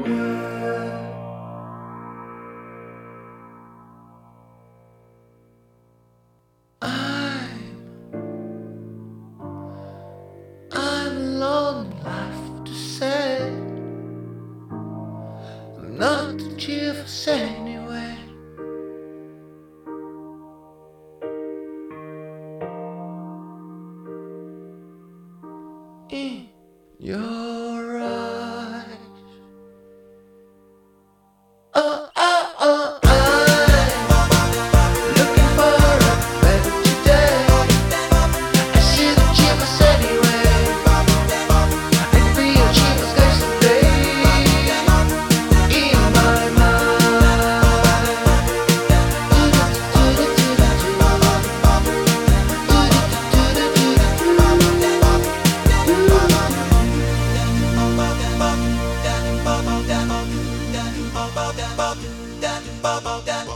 I'm alone in life to say I'm not the cheerful anyway. In your eyes, oh, oh, oh, I'm looking for a better today. I see the cheerful anyway, and real cheerful guys today. In my mind, do do do do do do.